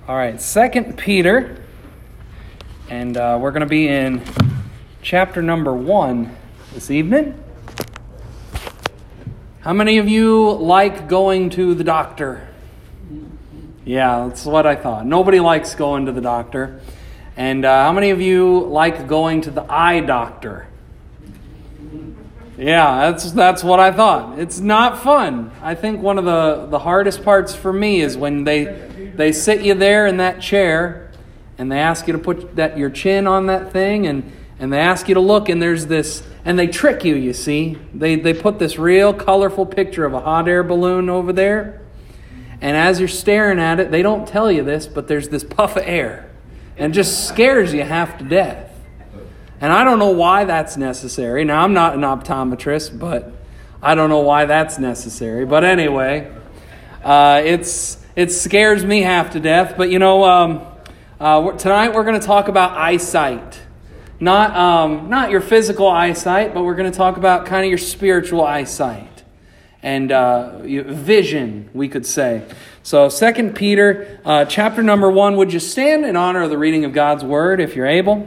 All right, 2 Peter, and we're going to be in chapter number 1 this evening. How many of you like going to the doctor? Yeah, that's what I thought. Nobody likes going to the doctor. And how many of you like going to the eye doctor? Yeah, that's what I thought. It's not fun. I think one of the hardest parts for me is when they sit you there in that chair and they ask you to put your chin on that thing and they ask you to look, and there's this, and they trick you, you see. They put this real colorful picture of a hot air balloon over there. And as you're staring at it, they don't tell you this, but there's this puff of air. And it just scares you half to death. And I don't know why that's necessary. Now, I'm not an optometrist, but I don't know why that's necessary. But anyway, it scares me half to death. But tonight we're going to talk about eyesight. Not your physical eyesight, but we're going to talk about kind of your spiritual eyesight. And vision, we could say. So 2 Peter, chapter number 1, would you stand in honor of the reading of God's Word, if you're able?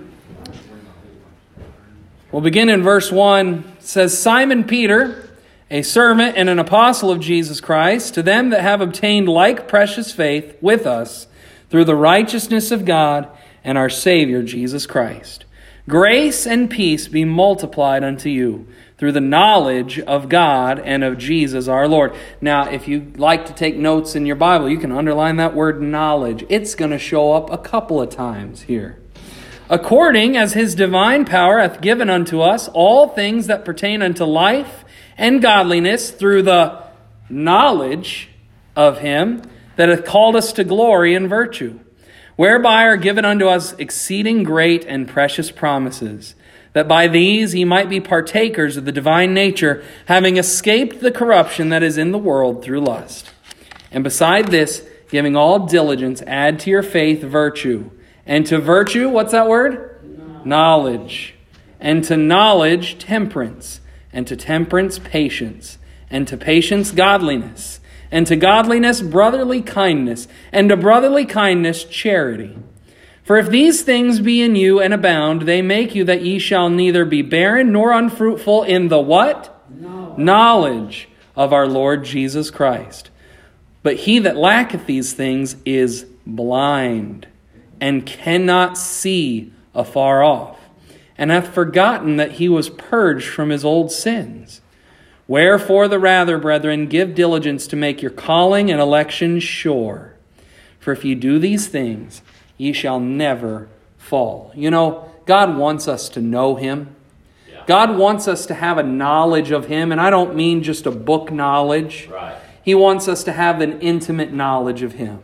We'll begin in verse 1. It says, Simon Peter, a servant and an apostle of Jesus Christ, to them that have obtained like precious faith with us through the righteousness of God and our Savior Jesus Christ. Grace and peace be multiplied unto you through the knowledge of God and of Jesus our Lord. Now, if you like to take notes in your Bible, you can underline that word knowledge. It's going to show up a couple of times here. According as his divine power hath given unto us all things that pertain unto life and godliness through the knowledge of him that hath called us to glory and virtue, whereby are given unto us exceeding great and precious promises, that by these ye might be partakers of the divine nature, having escaped the corruption that is in the world through lust. And beside this, giving all diligence, add to your faith virtue. And to virtue, what's that word? Knowledge. And to knowledge, temperance. And to temperance, patience. And to patience, godliness. And to godliness, brotherly kindness. And to brotherly kindness, charity. For if these things be in you and abound, they make you that ye shall neither be barren nor unfruitful in the what? Knowledge of our Lord Jesus Christ. But he that lacketh these things is blind, and cannot see afar off, and hath forgotten that he was purged from his old sins. Wherefore the rather, brethren, give diligence to make your calling and election sure. For if ye do these things, ye shall never fall. You know, God wants us to know him. Yeah. God wants us to have a knowledge of him, and I don't mean just a book knowledge. Right. He wants us to have an intimate knowledge of him.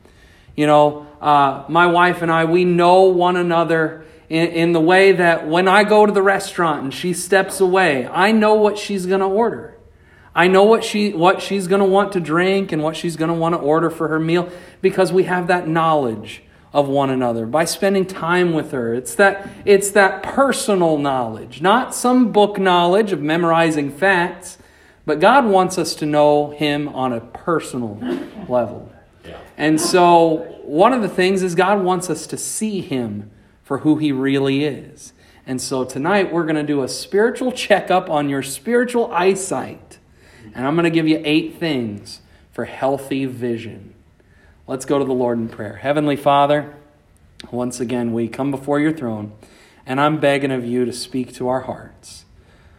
You know, my wife and I, we know one another in the way that when I go to the restaurant and she steps away, I know what she's going to order. I know what she's going to want to drink and what she's going to want to order for her meal, because we have that knowledge of one another by spending time with her. It's that personal knowledge, not some book knowledge of memorizing facts, but God wants us to know him on a personal level. And so one of the things is God wants us to see him for who he really is. And so tonight we're going to do a spiritual checkup on your spiritual eyesight. And I'm going to give you 8 things for healthy vision. Let's go to the Lord in prayer. Heavenly Father, once again we come before your throne, and I'm begging of you to speak to our hearts.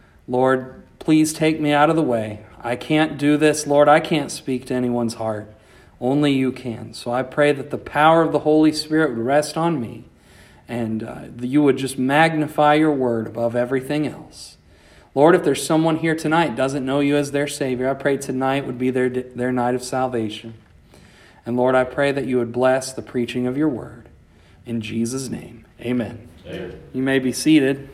Lord, please take me out of the way. I can't do this, Lord. I can't speak to anyone's heart. Only you can. So I pray that the power of the Holy Spirit would rest on me, and you would just magnify your word above everything else. Lord, if there's someone here tonight doesn't know you as their Savior, I pray tonight would be their night of salvation. And Lord, I pray that you would bless the preaching of your word. In Jesus' name, amen. Amen. You may be seated.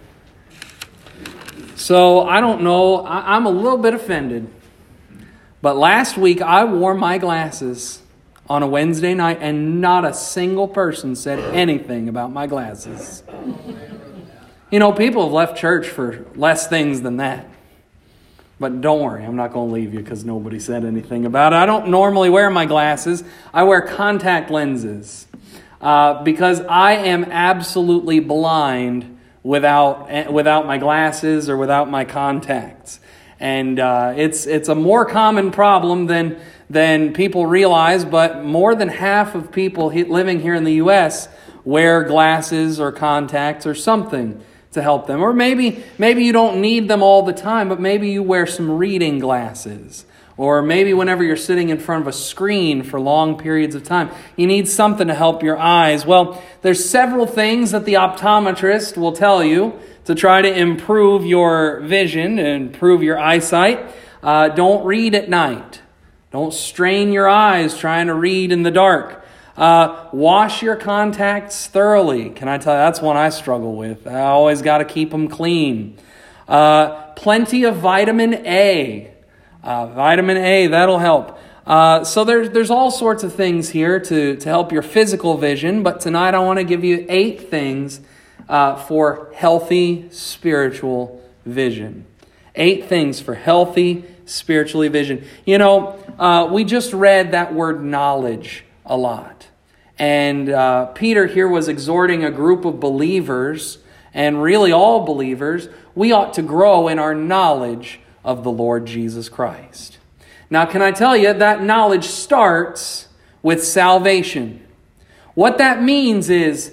So I don't know, I'm a little bit offended. But last week, I wore my glasses on a Wednesday night, and not a single person said anything about my glasses. You know, people have left church for less things than that. But don't worry, I'm not going to leave you because nobody said anything about it. I don't normally wear my glasses. I wear contact lenses because I am absolutely blind without my glasses or without my contacts. And it's a more common problem than people realize, but more than half of people living here in the U.S. wear glasses or contacts or something to help them. Or maybe you don't need them all the time, but maybe you wear some reading glasses. Or maybe whenever you're sitting in front of a screen for long periods of time, you need something to help your eyes. Well, there's several things that the optometrist will tell you to try to improve your vision and improve your eyesight. Don't read at night. Don't strain your eyes trying to read in the dark. Wash your contacts thoroughly. Can I tell you, that's one I struggle with. I always got to keep them clean. Plenty of vitamin A. Vitamin A, that'll help. So there's all sorts of things here to help your physical vision, but tonight I want to give you 8 things for healthy spiritual vision. 8 things for healthy spiritual vision. You know, we just read that word knowledge a lot. And Peter here was exhorting a group of believers, and really all believers, we ought to grow in our knowledge of the Lord Jesus Christ. Now, can I tell you, that knowledge starts with salvation. What that means is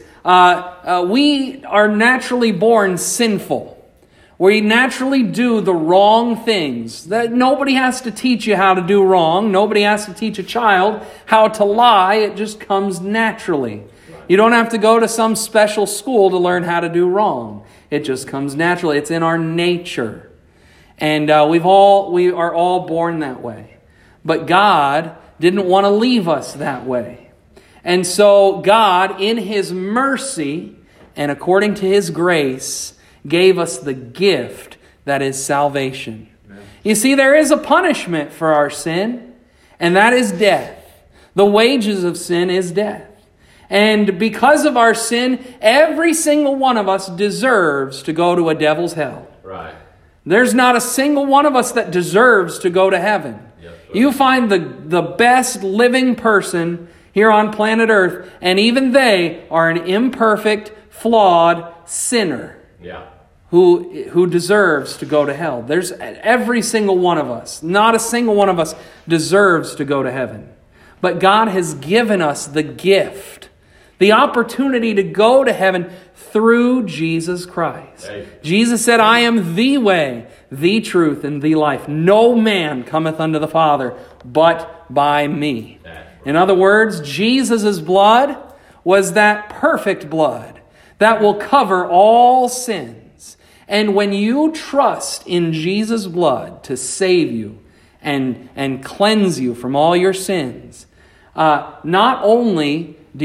we are naturally born sinful. We naturally do the wrong things. That nobody has to teach you how to do wrong. Nobody has to teach a child how to lie. It just comes naturally. You don't have to go to some special school to learn how to do wrong. It just comes naturally. It's in our nature. And we are all born that way. But God didn't want to leave us that way. And so God, in His mercy and according to His grace, gave us the gift that is salvation. Amen. You see, there is a punishment for our sin, and that is death. The wages of sin is death. And because of our sin, every single one of us deserves to go to a devil's hell. Right. There's not a single one of us that deserves to go to heaven. Yes, you find the best living person here on planet Earth, and even they are an imperfect, flawed sinner. Yeah. Who deserves to go to hell. There's every single one of us. Not a single one of us deserves to go to heaven. But God has given us the gift, the opportunity to go to heaven through Jesus Christ. Hey. Jesus said, I am the way, the truth, and the life. No man cometh unto the Father but by me. In other words, Jesus' blood was that perfect blood that will cover all sin. And when you trust in Jesus' blood to save you and cleanse you from all your sins, not only do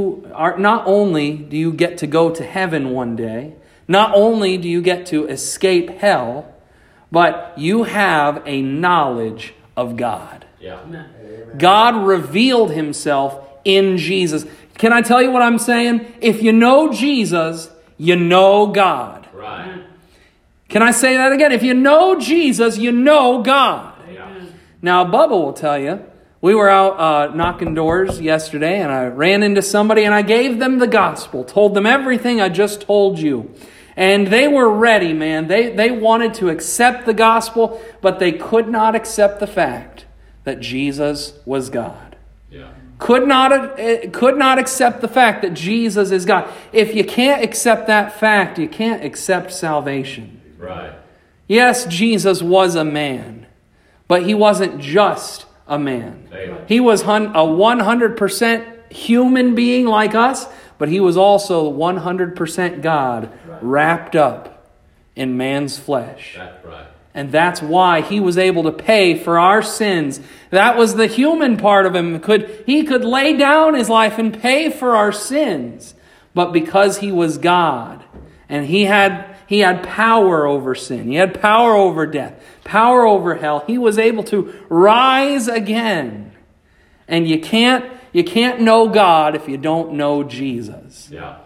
you get to go to heaven one day, not only do you get to escape hell, but you have a knowledge of God. Yeah. God revealed Himself in Jesus. Can I tell you what I'm saying? If you know Jesus, you know God. Right. Can I say that again? If you know Jesus, you know God. Yeah. Now, Bubba will tell you, we were out knocking doors yesterday, and I ran into somebody, and I gave them the gospel, told them everything I just told you. And they were ready, man. They wanted to accept the gospel, but they could not accept the fact that Jesus was God. Yeah. Could not accept the fact that Jesus is God. If you can't accept that fact, you can't accept salvation. Right. Yes, Jesus was a man, but He wasn't just a man. Amen. He was a 100% human being like us, but He was also 100% God wrapped up in man's flesh. That's right. And that's why He was able to pay for our sins. That was the human part of Him. He could lay down His life and pay for our sins. But because He was God, and He had power over sin, He had power over death, power over hell, He was able to rise again. And you can't know God if you don't know Jesus. Yeah.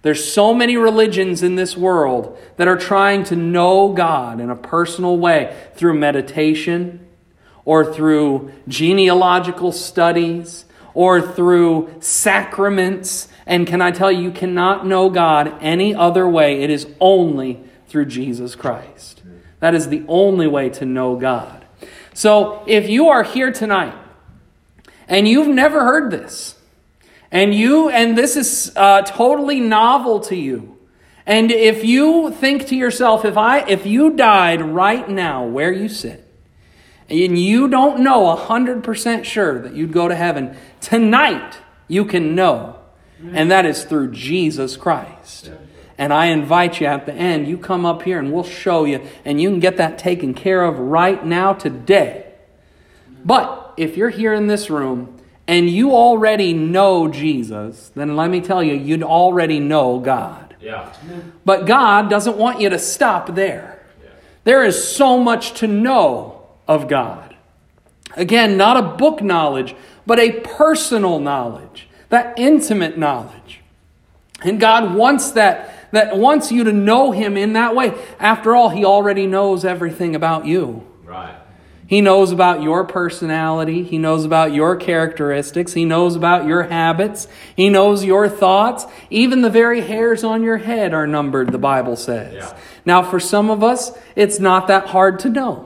There's so many religions in this world that are trying to know God in a personal way through meditation or through genealogical studies or through sacraments. And can I tell you, you cannot know God any other way. It is only through Jesus Christ. That is the only way to know God. So if you are here tonight and you've never heard this, and this is totally novel to you, and if you think to yourself, if you died right now where you sit, and you don't know 100% sure that you'd go to heaven, tonight you can know, and that is through Jesus Christ. And I invite you at the end, you come up here and we'll show you, and you can get that taken care of right now, today. But if you're here in this room and you already know Jesus, then let me tell you, you'd already know God. Yeah. But God doesn't want you to stop there. Yeah. There is so much to know of God. Again, not a book knowledge, but a personal knowledge, that intimate knowledge. And God wants that wants you to know Him in that way. After all, He already knows everything about you. Right. He knows about your personality. He knows about your characteristics. He knows about your habits. He knows your thoughts. Even the very hairs on your head are numbered, the Bible says. Yeah. Now, for some of us, it's not that hard to know.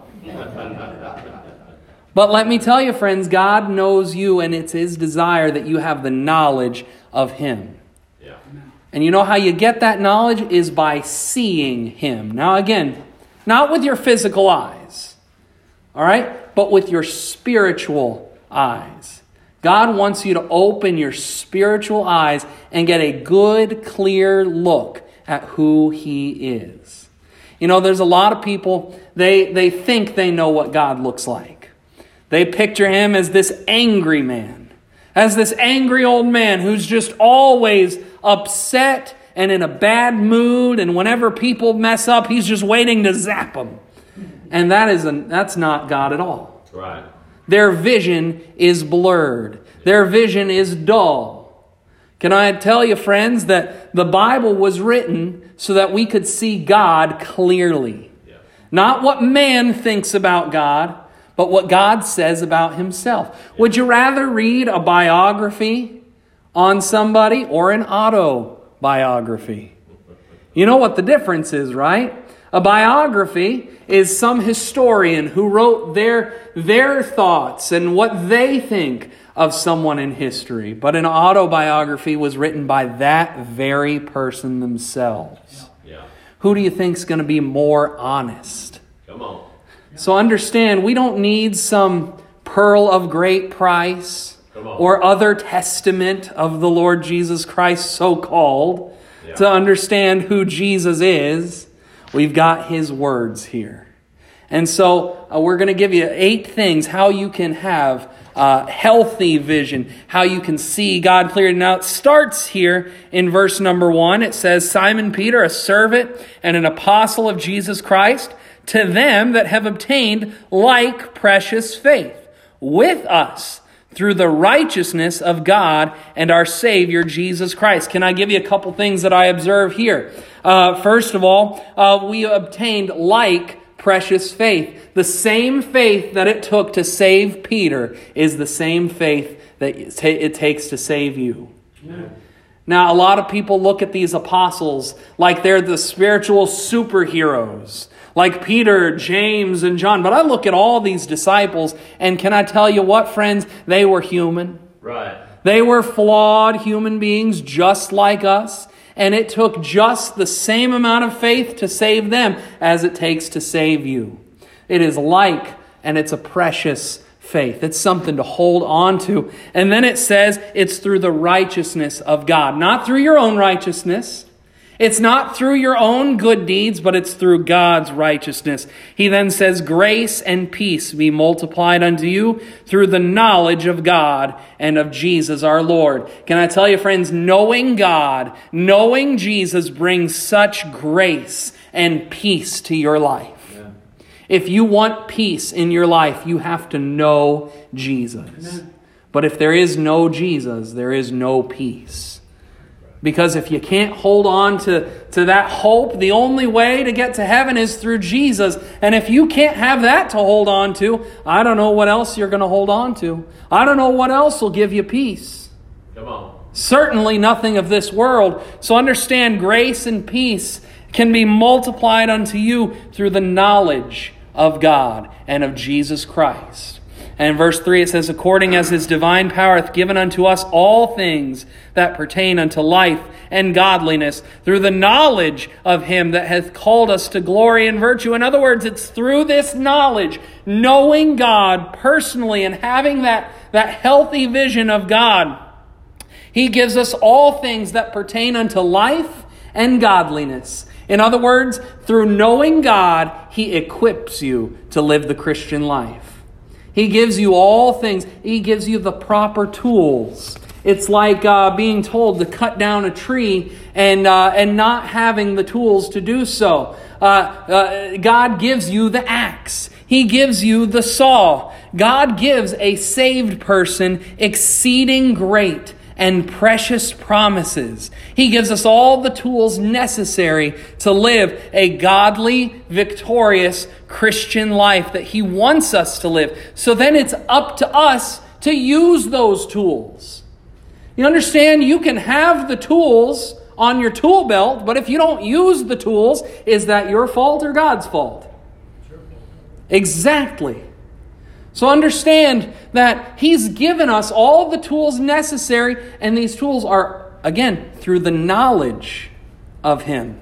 But let me tell you, friends, God knows you, and it's His desire that you have the knowledge of Him. Yeah. And you know how you get that knowledge is by seeing Him. Now, again, not with your physical eyes. All right? But with your spiritual eyes. God wants you to open your spiritual eyes and get a good, clear look at who He is. You know, there's a lot of people, they think they know what God looks like. They picture Him as this angry man. As this angry old man who's just always upset and in a bad mood. And whenever people mess up, He's just waiting to zap them. And that's not God at all. Right. Their vision is blurred. Their vision is dull. Can I tell you, friends, that the Bible was written so that we could see God clearly. Yeah. Not what man thinks about God, but what God says about Himself. Yeah. Would you rather read a biography on somebody or an autobiography? You know what the difference is, right? A biography is some historian who wrote their thoughts and what they think of someone in history. But an autobiography was written by that very person themselves. Yeah. Who do you think is going to be more honest? Come on. So understand, we don't need some pearl of great price or other testament of the Lord Jesus Christ, so-called, to understand who Jesus is. We've got His words here. And so we're going to give you 8 things how you can have healthy vision, how you can see God clearly. Now it starts here in verse number 1. It says, Simon Peter, a servant and an apostle of Jesus Christ, to them that have obtained like precious faith with us through the righteousness of God and our Savior, Jesus Christ. Can I give you a couple things that I observe here? First of all, we obtained like precious faith. The same faith that it took to save Peter is the same faith that it takes to save you. Amen. Now, a lot of people look at these apostles like they're the spiritual superheroes, like Peter, James, and John. But I look at all these disciples, and can I tell you what, friends? They were human. Right. They were flawed human beings just like us. And it took just the same amount of faith to save them as it takes to save you. It is like, and it's a precious faith. It's something to hold on to. And then it says it's through the righteousness of God. Not through your own righteousness. It's not through your own good deeds, but it's through God's righteousness. He then says, grace and peace be multiplied unto you through the knowledge of God and of Jesus our Lord. Can I tell you, friends, knowing God, knowing Jesus brings such grace and peace to your life. Yeah. If you want peace in your life, you have to know Jesus. Amen. But if there is no Jesus, there is no peace. Because if you can't hold on to that hope, the only way to get to heaven is through Jesus. And if you can't have that to hold on to, I don't know what else you're going to hold on to. I don't know what else will give you peace. Come on. Certainly nothing of this world. So understand, grace and peace can be multiplied unto you through the knowledge of God and of Jesus Christ. And in verse 3 it says, according as his divine power hath given unto us all things that pertain unto life and godliness, through the knowledge of him that hath called us to glory and virtue. In other words, it's through this knowledge, knowing God personally and having that healthy vision of God, he gives us all things that pertain unto life and godliness. In other words, through knowing God, he equips you to live the Christian life. He gives you all things. He gives you the proper tools. It's like being told to cut down a tree and not having the tools to do so. God gives you the axe. He gives you the saw. God gives a saved person exceeding great and precious promises. He gives us all the tools necessary to live a godly, victorious Christian life that he wants us to live. So then it's up to us to use those tools. You understand? You can have the tools on your tool belt, but if you don't use the tools, is that your fault or God's fault? Exactly. So understand that he's given us all the tools necessary, and these tools are, again, through the knowledge of him.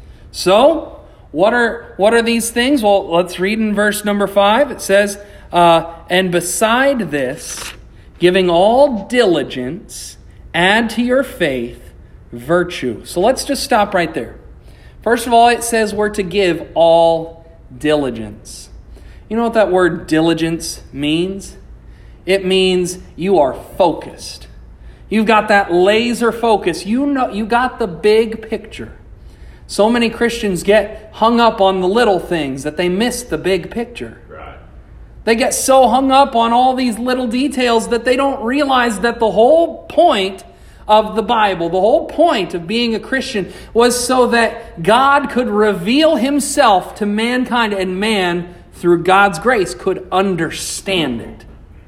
So, what are these things? Well, let's read in verse number 5. It says, and beside this, giving all diligence, add to your faith virtue. So let's just stop right there. First of all, it says we're to give all diligence. You know what that word diligence means? It means you are focused. You've got that laser focus. You got the big picture. So many Christians get hung up on the little things that they miss the big picture. Right. They get so hung up on all these little details that they don't realize that the whole point of the Bible, the whole point of being a Christian, was so that God could reveal himself to mankind, and man, through God's grace, could understand it.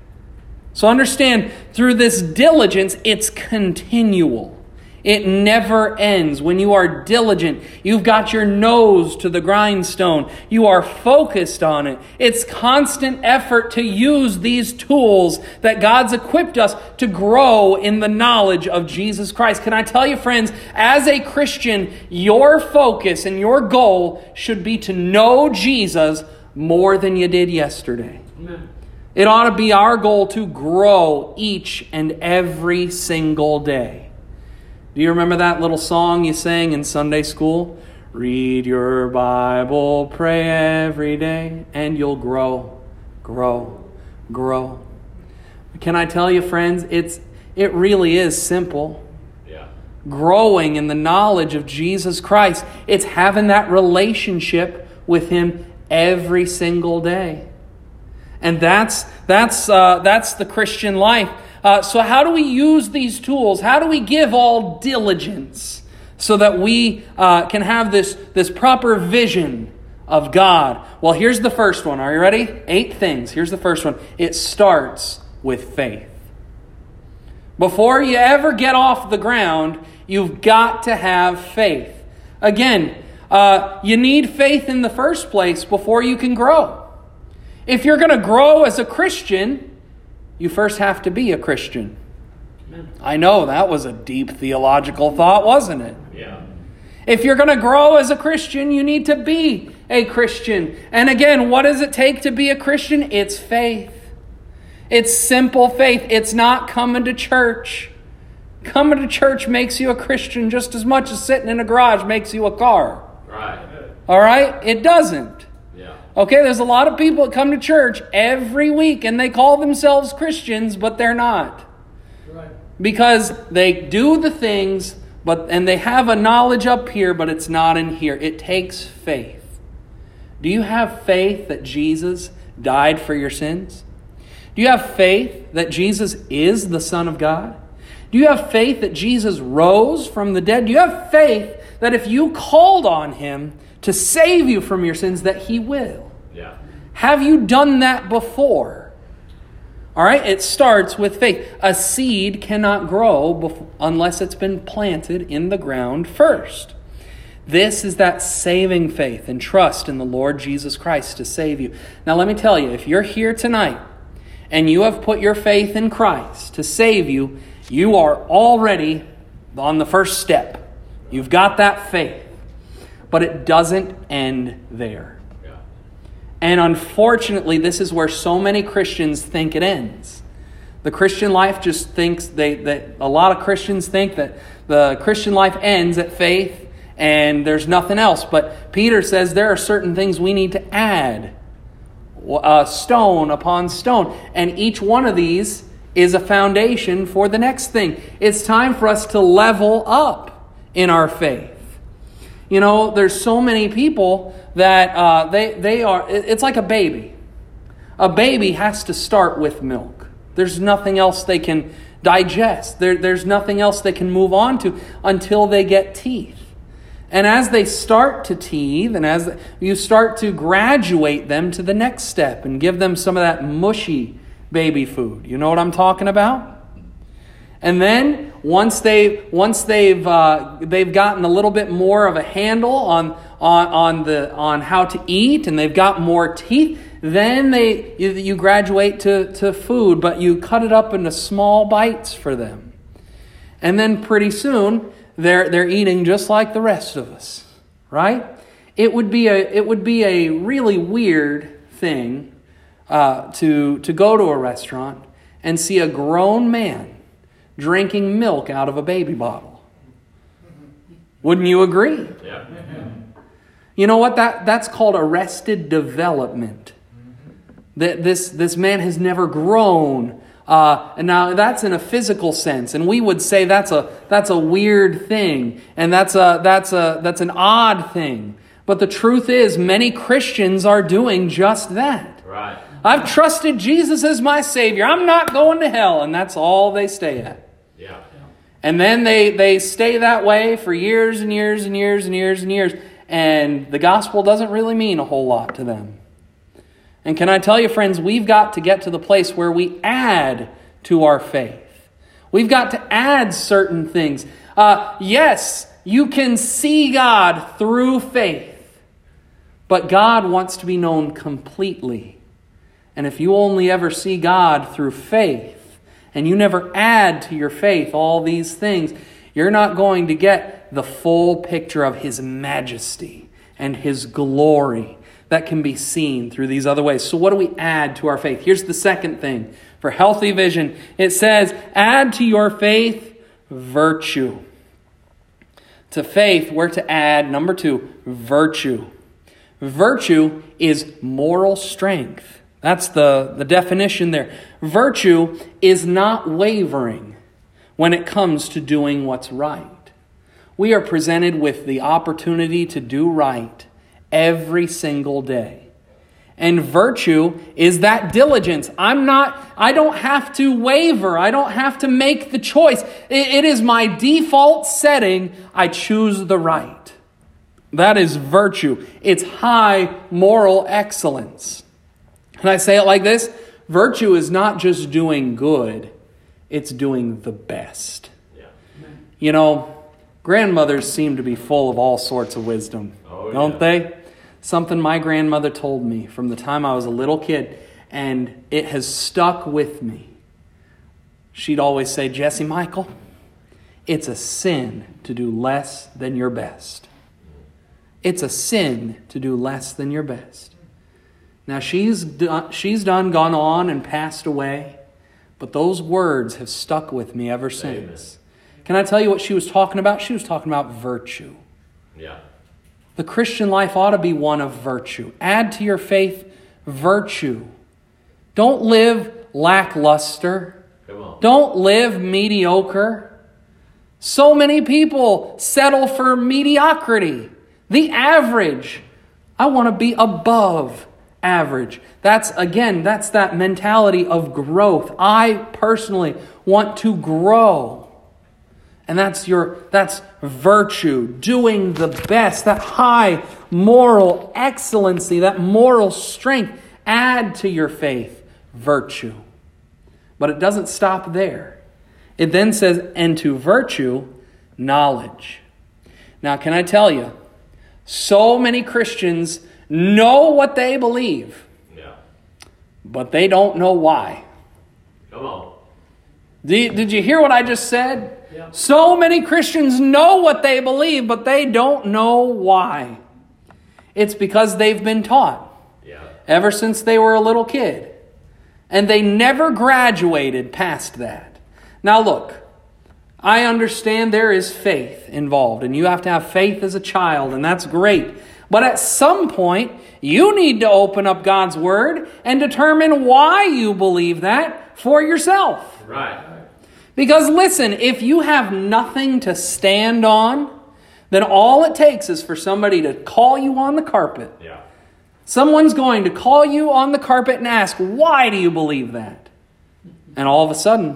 So understand, through this diligence, it's continual. It never ends. When you are diligent, you've got your nose to the grindstone. You are focused on it. It's constant effort to use these tools that God's equipped us to grow in the knowledge of Jesus Christ. Can I tell you, friends, as a Christian, your focus and your goal should be to know Jesus more than you did yesterday. Amen. It ought to be our goal to grow each and every single day. Do you remember that little song you sang in Sunday school? Read your Bible, pray every day, and you'll grow, grow, grow. Can I tell you, friends, it really is simple. Yeah. Growing in the knowledge of Jesus Christ. It's having that relationship with him every single day. And that's the Christian life. So how do we use these tools? How do we give all diligence so that we can have this proper vision of God? Well, here's the first one. Are you ready? 8 things. Here's the first one. It starts with faith. Before you ever get off the ground, you've got to have faith. Again, you need faith in the first place before you can grow. If you're going to grow as a Christian, you first have to be a Christian. Amen. I know, that was a deep theological thought, wasn't it? Yeah. If you're going to grow as a Christian, you need to be a Christian. And again, what does it take to be a Christian? It's faith. It's simple faith. It's not coming to church. Coming to church makes you a Christian just as much as sitting in a garage makes you a car. Right. All right? It doesn't. Yeah. Okay, there's a lot of people that come to church every week and they call themselves Christians, but they're not. Right. Because they do the things, and they have a knowledge up here, but it's not in here. It takes faith. Do you have faith that Jesus died for your sins? Do you have faith that Jesus is the Son of God? Do you have faith that Jesus rose from the dead? Do you have faith that if you called on Him to save you from your sins, that He will? Yeah. Have you done that before? All right, it starts with faith. A seed cannot grow unless it's been planted in the ground first. This is that saving faith and trust in the Lord Jesus Christ to save you. Now let me tell you, if you're here tonight and you have put your faith in Christ to save you, you are already on the first step. You've got that faith. But it doesn't end there. Yeah. And unfortunately, this is where so many Christians think it ends. The Christian life just thinks that a lot of Christians think that the Christian life ends at faith and there's nothing else. But Peter says there are certain things we need to add, stone upon stone. And each one of these is a foundation for the next thing. It's time for us to level up in our faith. You know, there's so many people that they are, it's like a baby. A baby has to start with milk. There's nothing else they can digest. There's nothing else they can move on to until they get teeth. And as they start to teeth, and as you start to graduate them to the next step and give them some of that mushy baby food. You know what I'm talking about? And then once they've gotten a little bit more of a handle on how to eat, and they've got more teeth, then you graduate to food, but you cut it up into small bites for them. And then pretty soon they're eating just like the rest of us, right? It would be a really weird thing to go to a restaurant and see a grown man drinking milk out of a baby bottle. Wouldn't you agree? Yeah. You know what? That's called arrested development. This man has never grown. And now that's in a physical sense, and we would say that's a weird thing, and that's an odd thing. But the truth is, many Christians are doing just that. Right. I've trusted Jesus as my Savior. I'm not going to hell, and that's all they stay at. Yeah. And then they stay that way for years and years and years and years and years, and the gospel doesn't really mean a whole lot to them. And can I tell you, friends, we've got to get to the place where we add to our faith. We've got to add certain things. Yes, you can see God through faith, but God wants to be known completely. And if you only ever see God through faith, and you never add to your faith all these things, you're not going to get the full picture of His majesty and His glory that can be seen through these other ways. So what do we add to our faith? Here's the second thing. For healthy vision, it says, add to your faith virtue. To faith, we're to add, number 2, virtue. Virtue is moral strength. That's the definition there. Virtue is not wavering when it comes to doing what's right. We are presented with the opportunity to do right every single day. And virtue is that diligence. I don't have to waver. I don't have to make the choice. It is my default setting. I choose the right. That is virtue. It's high moral excellence. Can I say it like this? Virtue is not just doing good. It's doing the best. Yeah. You know, grandmothers seem to be full of all sorts of wisdom, don't they? Something my grandmother told me from the time I was a little kid, and it has stuck with me. She'd always say, Jesse Michael, it's a sin to do less than your best. It's a sin to do less than your best. Now, she's gone on and passed away, but those words have stuck with me ever since. Amen. Can I tell you what she was talking about? She was talking about virtue. Yeah. The Christian life ought to be one of virtue. Add to your faith virtue. Don't live lackluster. Come on. Don't live mediocre. So many people settle for mediocrity. The average. I want to be above average. That's that mentality of growth. I personally want to grow. And that's virtue, doing the best, that high moral excellency, that moral strength. Add to your faith virtue. But it doesn't stop there. It then says, and to virtue, knowledge. Now, can I tell you, so many Christians know what they believe, but they don't know why. Come on. Did you hear what I just said? Yeah. So many Christians know what they believe, but they don't know why. It's because they've been taught ever since they were a little kid. And they never graduated past that. Now look, I understand there is faith involved, and you have to have faith as a child, and that's great. But at some point, you need to open up God's Word and determine why you believe that for yourself. Right. Because listen, if you have nothing to stand on, then all it takes is for somebody to call you on the carpet. Yeah. Someone's going to call you on the carpet and ask, why do you believe that? And all of a sudden,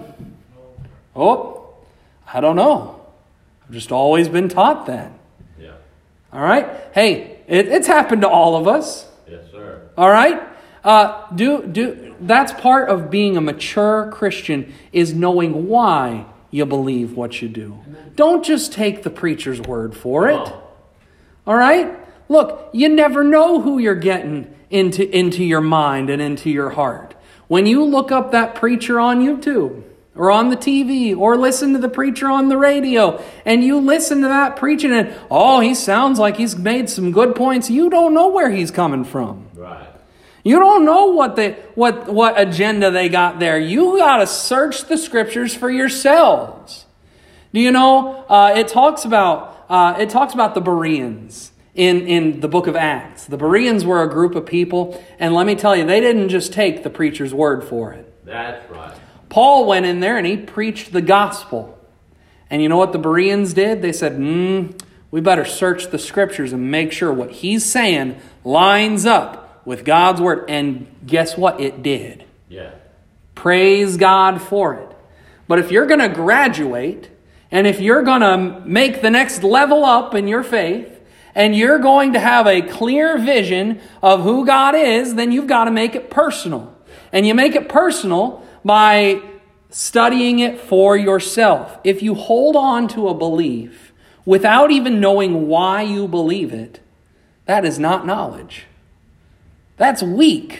I don't know. I've just always been taught that. Yeah. All right? Hey, it's happened to all of us. Yes, sir. All right? That's part of being a mature Christian, is knowing why you believe what you do. Don't just take the preacher's word for it. All right? Look, you never know who you're getting into your mind and into your heart. When you look up that preacher on YouTube or on the TV or listen to the preacher on the radio and you listen to that preaching and, he sounds like he's made some good points, you don't know where he's coming from. Right. You don't know what agenda they got there. You got to search the Scriptures for yourselves. Do you know, it talks about the Bereans in the book of Acts. The Bereans were a group of people, and let me tell you, they didn't just take the preacher's word for it. That's right. Paul went in there and he preached the gospel. And you know what the Bereans did? They said, we better search the Scriptures and make sure what he's saying lines up with God's word. And guess what? It did. Yeah. Praise God for it. But if you're going to graduate, and if you're going to make the next level up in your faith, and you're going to have a clear vision of who God is, then you've got to make it personal. And you make it personal by studying it for yourself. If you hold on to a belief without even knowing why you believe it, that is not knowledge. That's weak.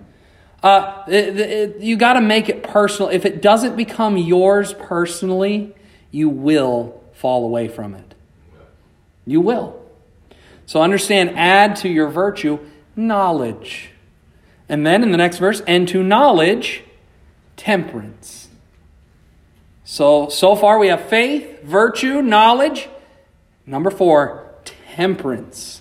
You got to make it personal. If it doesn't become yours personally, you will fall away from it. You will. So understand, add to your virtue knowledge. And then in the next verse, and to knowledge, temperance. So far we have faith, virtue, knowledge. Number 4, temperance.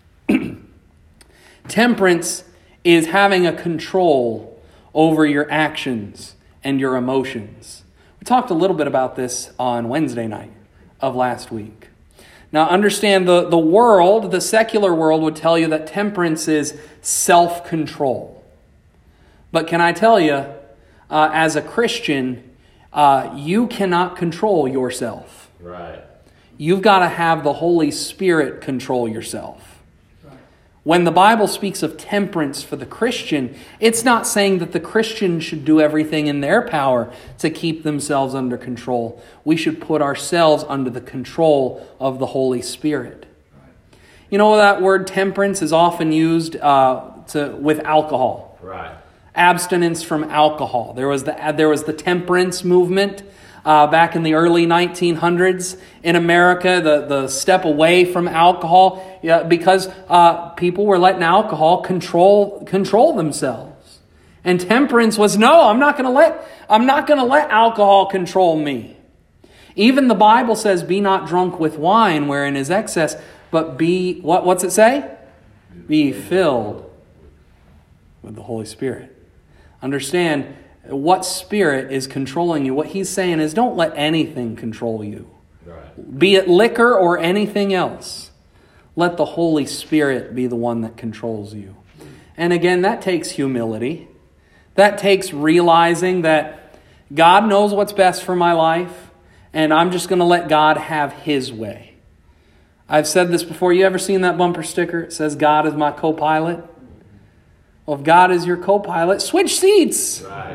Temperance is having a control over your actions and your emotions. We talked a little bit about this on Wednesday night of last week. Now understand, the world, the secular world, would tell you that temperance is self-control. But can I tell you, as a Christian, you cannot control yourself. Right. You've got to have the Holy Spirit control yourself. When the Bible speaks of temperance for the Christian, it's not saying that the Christian should do everything in their power to keep themselves under control. We should put ourselves under the control of the Holy Spirit. You know, that word temperance is often used with alcohol. Right. Abstinence from alcohol. There was the temperance movement back in the early 1900s in America, the step away from alcohol, because people were letting alcohol control themselves. And temperance was, no, I'm not going to let alcohol control me. Even the Bible says, be not drunk with wine wherein is excess, but be, what's it say? Be filled with the Holy Spirit. Understand what spirit is controlling you. What he's saying is, don't let anything control you. Right. Be it liquor or anything else. Let the Holy Spirit be the one that controls you. And again, that takes humility. That takes realizing that God knows what's best for my life. and I'm just going to let God have His way. I've said this before. You ever seen that bumper sticker? It says, God is my co-pilot. Well, if God is your co-pilot, switch seats. Right.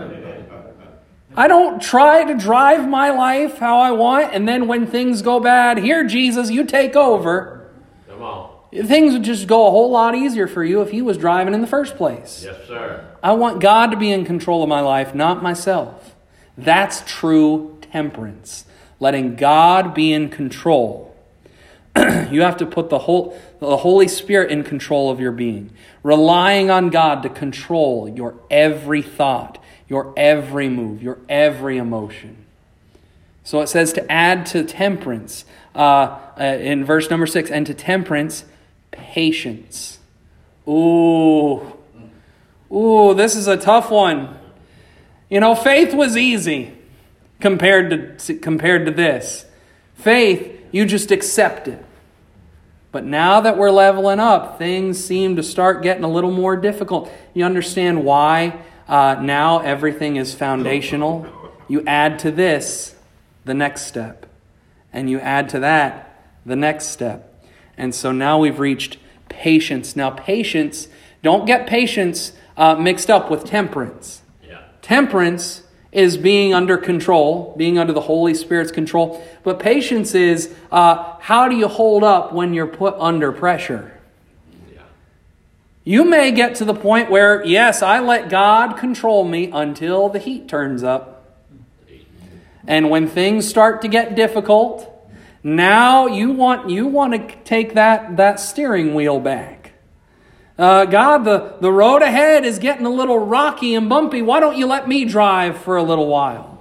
I don't try to drive my life how I want, and then when things go bad, here, Jesus, you take over. Come on. Things would just go a whole lot easier for you if He was driving in the first place. Yes, sir. I want God to be in control of my life, not myself. That's true temperance. Letting God be in control. You have to put the Holy Spirit in control of your being. Relying on God to control your every thought, your every move, your every emotion. So it says to add to temperance, in verse number 6, and to temperance, patience. Ooh, this is a tough one. You know, faith was easy compared to this. Faith, you just accept it. But now that we're leveling up, things seem to start getting a little more difficult. You understand why now everything is foundational? You add to this the next step. And you add to that the next step. And so now we've reached patience. Now patience, don't get patience mixed up with temperance. Yeah. Temperance is being under control, being under the Holy Spirit's control. But patience is how do you hold up when you're put under pressure? Yeah. You may get to the point where, yes, I let God control me until the heat turns up. And when things start to get difficult, now you want to take that steering wheel back. God, the road ahead is getting a little rocky and bumpy. Why don't you let me drive for a little while?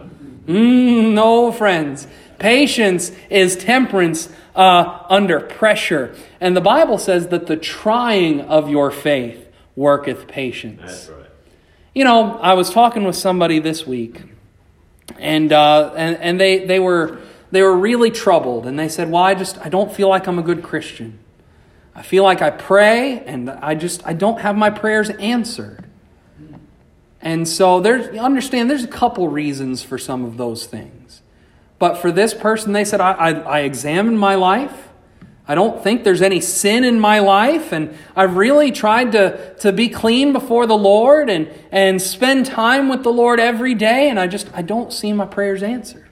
No, friends. Patience is temperance under pressure. And the Bible says that the trying of your faith worketh patience. That's right. You know, I was talking with somebody this week, and they were really troubled, and they said, "Well, I don't feel like I'm a good Christian. I feel like I pray, and I don't have my prayers answered." And so there's a couple reasons for some of those things. But for this person, they said, I examined my life. I don't think there's any sin in my life, and I've really tried to be clean before the Lord and spend time with the Lord every day, and I don't see my prayers answered.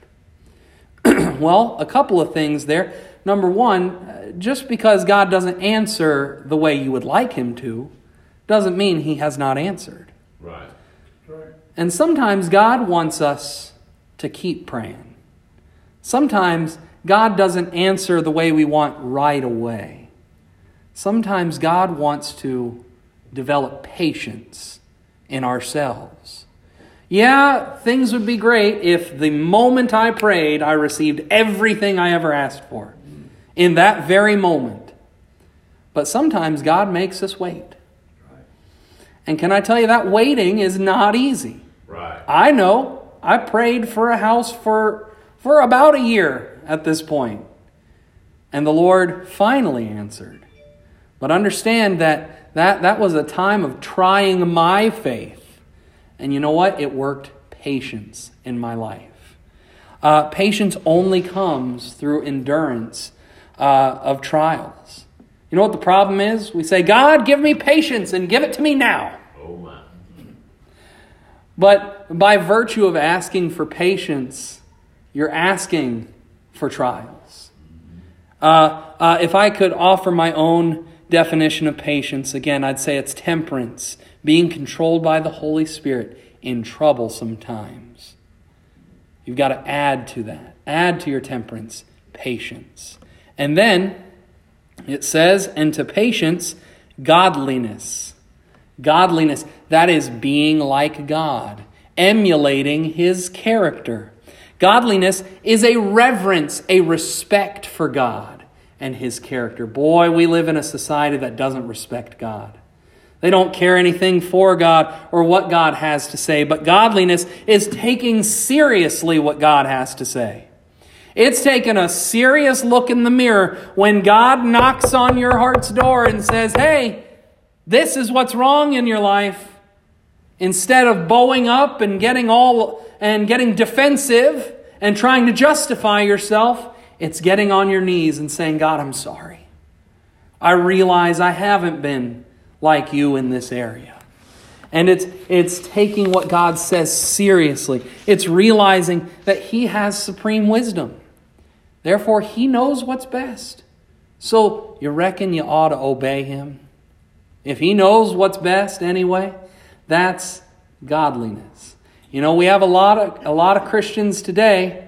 Well, a couple of things there. Number one, just because God doesn't answer the way you would like Him to, doesn't mean He has not answered. Right. And sometimes God wants us to keep praying. Sometimes God doesn't answer the way we want right away. Sometimes God wants to develop patience in ourselves. Yeah, things would be great if the moment I prayed, I received everything I ever asked for. In that very moment. But sometimes God makes us wait. And can I tell you, that waiting is not easy. Right. I know. I prayed for a house for about a year at this point. And the Lord finally answered. But understand that was a time of trying my faith. And you know what? It worked patience in my life. Patience only comes through endurance of trials. You know what the problem is? We say, God, give me patience and give it to me now. Oh my. But by virtue of asking for patience, you're asking for trials. If I could offer my own definition of patience, again, I'd say it's temperance, being controlled by the Holy Spirit in troublesome times. You've got to add to that. Add to your temperance, patience. And then it says, and to patience, godliness. Godliness, that is being like God, emulating His character. Godliness is a reverence, a respect for God and His character. Boy, we live in a society that doesn't respect God. They don't care anything for God or what God has to say. But godliness is taking seriously what God has to say. It's taking a serious look in the mirror when God knocks on your heart's door and says, hey, this is what's wrong in your life. Instead of bowing up and getting defensive and trying to justify yourself, it's getting on your knees and saying, God, I'm sorry. I realize I haven't been like you in this area. And it's taking what God says seriously. It's realizing that He has supreme wisdom. Therefore, He knows what's best. So you reckon you ought to obey Him? If He knows what's best anyway, that's godliness. You know, we have a lot of Christians today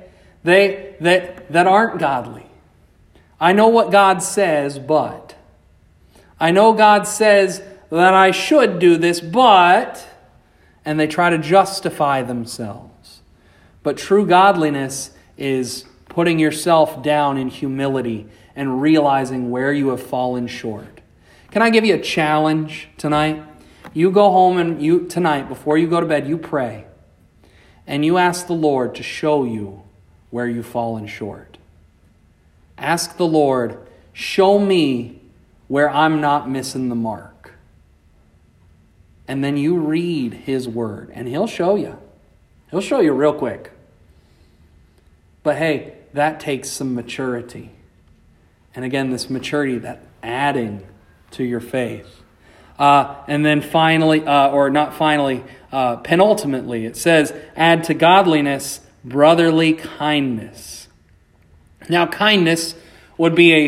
that aren't godly. I know what God says, but I know God says that I should do this, but, and they try to justify themselves. But true godliness is putting yourself down in humility and realizing where you have fallen short. Can I give you a challenge tonight? You go home and tonight, before you go to bed, you pray. And you ask the Lord to show you where you've fallen short. Ask the Lord, show me where I'm not missing the mark. And then you read His Word, and He'll show you. He'll show you real quick. But hey, that takes some maturity. And again, this maturity, that adding to your faith. And then finally, penultimately, it says, add to godliness brotherly kindness. Now, kindness would be a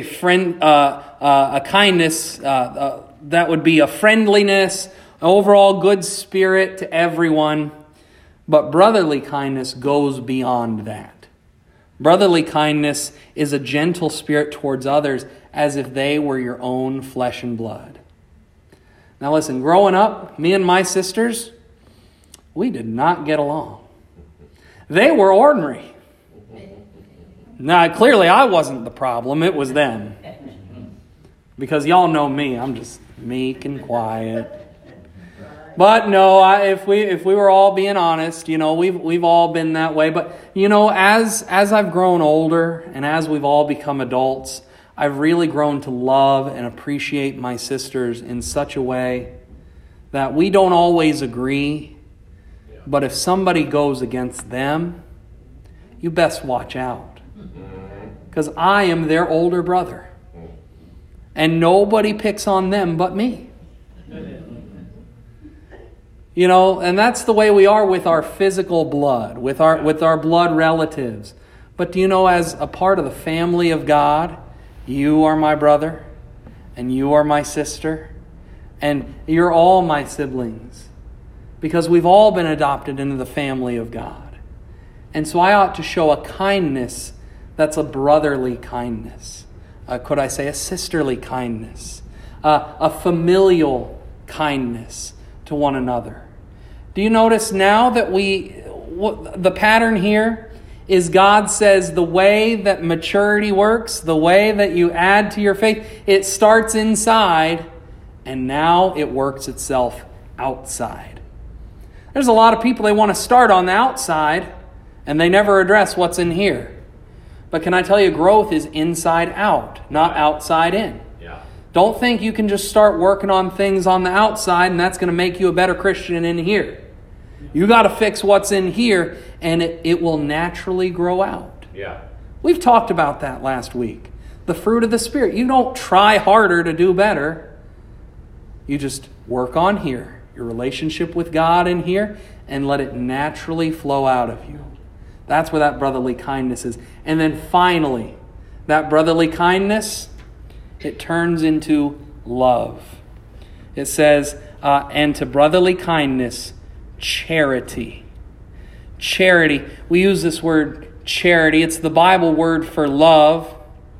kindness that would be a friendliness, overall good spirit to everyone. But brotherly kindness goes beyond that. Brotherly kindness is a gentle spirit towards others as if they were your own flesh and blood. Now listen, growing up, me and my sisters, we did not get along. They were ordinary. Now, clearly I wasn't the problem, it was them. Because y'all know me, I'm just meek and quiet. But no, if we were all being honest, you know, we've all been that way. But you know, as I've grown older and as we've all become adults, I've really grown to love and appreciate my sisters in such a way that we don't always agree. But if somebody goes against them, you best watch out. Because I am their older brother. And nobody picks on them but me. You know, and that's the way we are with our physical blood, with our blood relatives. But do you know, as a part of the family of God, you are my brother, and you are my sister, and you're all my siblings, because we've all been adopted into the family of God. And so I ought to show a kindness that's a brotherly kindness. Could I say a sisterly kindness? A familial kindness to one another. Do you notice now that the pattern here is God says the way that maturity works, the way that you add to your faith, it starts inside and now it works itself outside. There's a lot of people, they want to start on the outside and they never address what's in here. But can I tell you, growth is inside out, not outside in. Yeah. Don't think you can just start working on things on the outside and that's going to make you a better Christian in here. You got to fix what's in here and it will naturally grow out. Yeah. We've talked about that last week. The fruit of the Spirit. You don't try harder to do better. You just work on here, your relationship with God in here, and let it naturally flow out of you. That's where that brotherly kindness is. And then finally, that brotherly kindness, it turns into love. It says, and to brotherly kindness, charity. Charity. We use this word charity. It's the Bible word for love.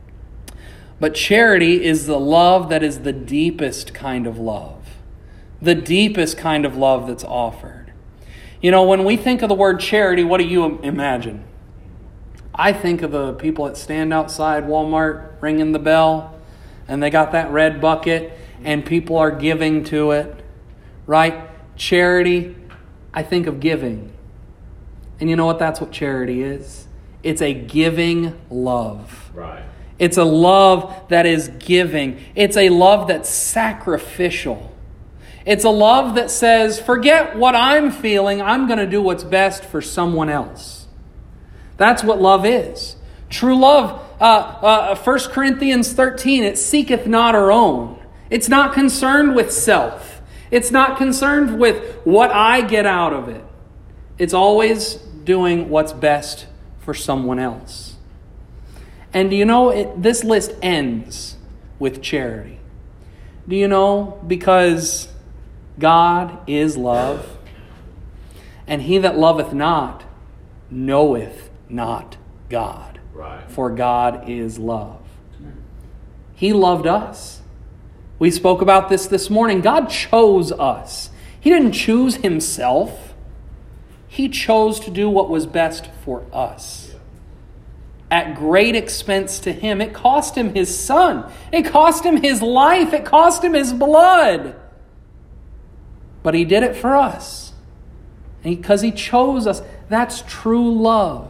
But charity is the love that is the deepest kind of love. The deepest kind of love that's offered. You know, when we think of the word charity, what do you imagine? I think of the people that stand outside Walmart ringing the bell, and they got that red bucket, and people are giving to it, right? Charity, I think of giving. And you know what? That's what charity is. It's a giving love. Right. It's a love that is giving. It's a love that's sacrificial. It's a love that says, forget what I'm feeling. I'm going to do what's best for someone else. That's what love is. True love, 1 Corinthians 13, it seeketh not our own. It's not concerned with self. It's not concerned with what I get out of it. It's always doing what's best for someone else. And do you know, this list ends with charity. Do you know? Because God is love. And he that loveth not knoweth not God. Right. For God is love. He loved us. We spoke about this morning. God chose us. He didn't choose himself. He chose to do what was best for us. At great expense to him. It cost him his son. It cost him his life. It cost him his blood. But he did it for us. Because he chose us. That's true love.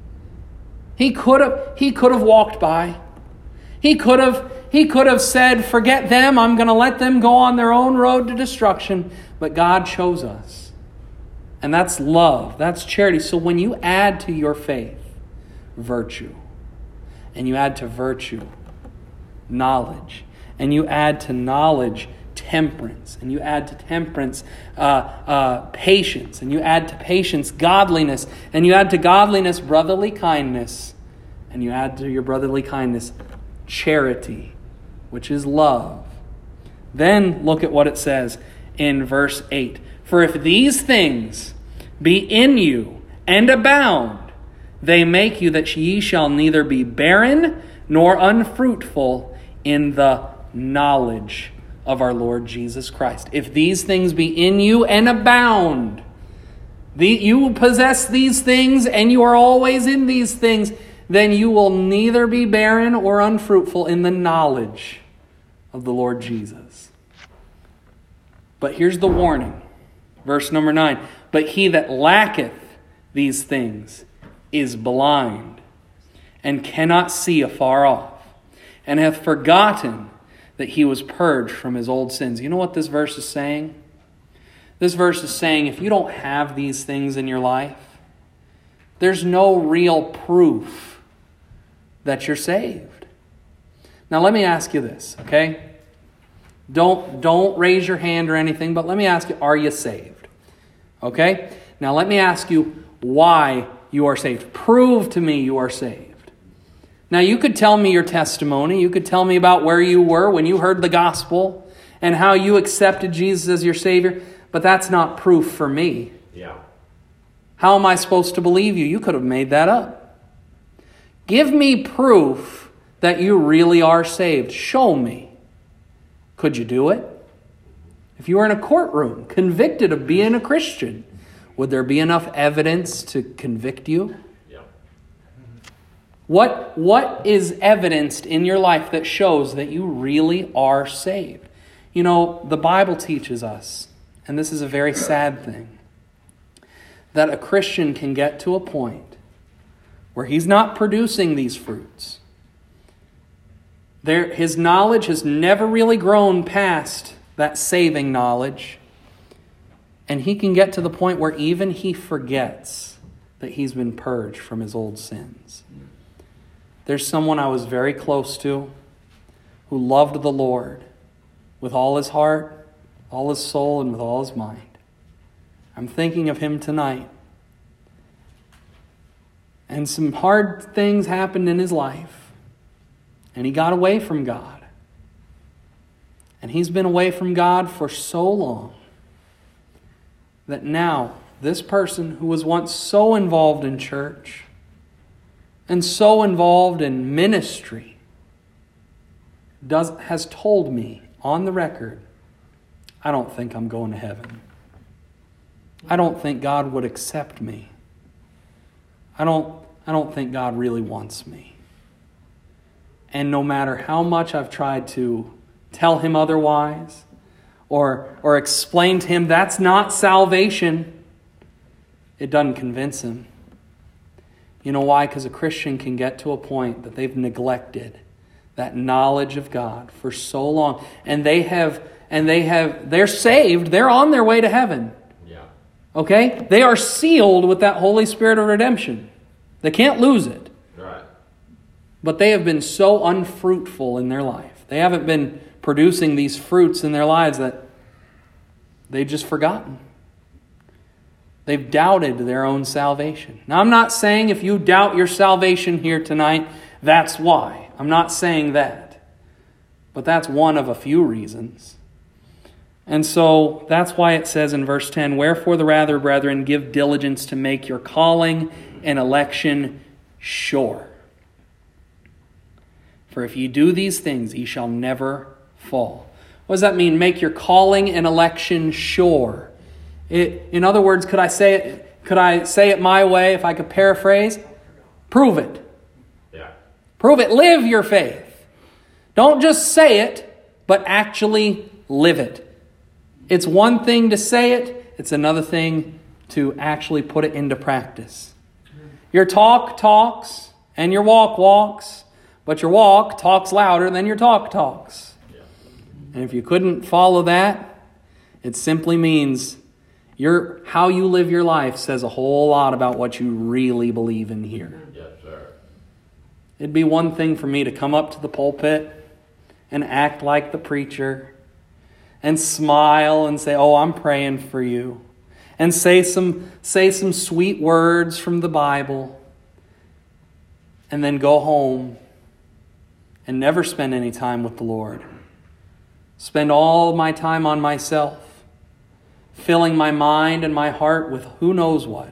He could have walked by. He could have said, forget them, I'm going to let them go on their own road to destruction. But God chose us. And that's love. That's charity. So when you add to your faith virtue, and you add to virtue knowledge, and you add to knowledge temperance, and you add to temperance patience, and you add to patience godliness, and you add to godliness brotherly kindness, and you add to your brotherly kindness charity, which is love. Then look at what it says in verse 8. For if these things be in you and abound, they make you that ye shall neither be barren nor unfruitful in the knowledge of our Lord Jesus Christ. If these things be in you and abound, you possess these things and you are always in these things, then you will neither be barren or unfruitful in the knowledge of the Lord Jesus. But here's the warning. Verse number 9. But he that lacketh these things is blind, and cannot see afar off, and hath forgotten that he was purged from his old sins. You know what this verse is saying? This verse is saying if you don't have these things in your life, there's no real proof that you're saved. Now let me ask you this, okay? Don't raise your hand or anything, but let me ask you, are you saved? Okay? Now let me ask you why you are saved. Prove to me you are saved. Now you could tell me your testimony. You could tell me about where you were when you heard the gospel and how you accepted Jesus as your Savior, but that's not proof for me. Yeah. How am I supposed to believe you? You could have made that up. Give me proof that you really are saved. Show me. Could you do it? If you were in a courtroom convicted of being a Christian, would there be enough evidence to convict you? Yeah. What is evidenced in your life that shows that you really are saved? You know, the Bible teaches us, and this is a very sad thing, that a Christian can get to a point where he's not producing these fruits. His knowledge has never really grown past that saving knowledge. And he can get to the point where even he forgets that he's been purged from his old sins. There's someone I was very close to who loved the Lord with all his heart, all his soul, and with all his mind. I'm thinking of him tonight. And some hard things happened in his life. And he got away from God. And he's been away from God for so long that now this person who was once so involved in church and so involved in ministry has told me on the record, I don't think I'm going to heaven. I don't think God would accept me. I don't think God really wants me. And no matter how much I've tried to tell him otherwise, or explain to him that's not salvation, it doesn't convince him. You know why? Because a Christian can get to a point that they've neglected that knowledge of God for so long, and they're saved, they're on their way to heaven. Yeah. Okay? They are sealed with that Holy Spirit of redemption. They can't lose it. Right. But they have been so unfruitful in their life. They haven't been producing these fruits in their lives that they've just forgotten. They've doubted their own salvation. Now, I'm not saying if you doubt your salvation here tonight, that's why. I'm not saying that. But that's one of a few reasons. And so that's why it says in verse 10, "Wherefore the rather, brethren, give diligence to make your calling and election sure. For if ye do these things, ye shall never fall." What does that mean? Make your calling and election sure. In other words, could I say it my way if I could paraphrase? Prove it. Yeah. Prove it. Live your faith. Don't just say it, but actually live it. It's one thing to say it. It's another thing to actually put it into practice. Your talk talks and your walk walks, but your walk talks louder than your talk talks. Yeah. And if you couldn't follow that, it simply means how you live your life says a whole lot about what you really believe in here. Yes, sir. It'd be one thing for me to come up to the pulpit and act like the preacher and smile and say, "Oh, I'm praying for you," and say some sweet words from the Bible, and then go home and never spend any time with the Lord. Spend all my time on myself, filling my mind and my heart with who knows what.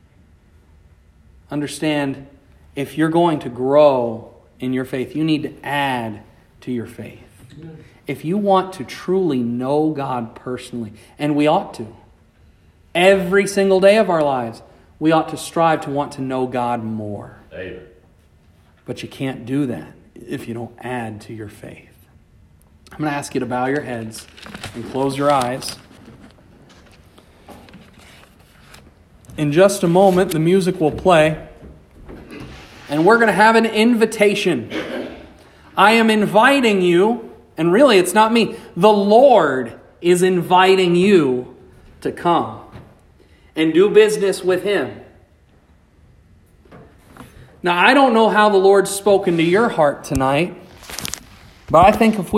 Understand, if you're going to grow in your faith, you need to add to your faith. If you want to truly know God personally, and we ought to, every single day of our lives, we ought to strive to want to know God more. Amen. But you can't do that if you don't add to your faith. I'm going to ask you to bow your heads and close your eyes. In just a moment, the music will play, and we're going to have an invitation. I am inviting you, and really it's not me. The Lord is inviting you to come and do business with Him. Now, I don't know how the Lord's spoken to your heart tonight, but I think if we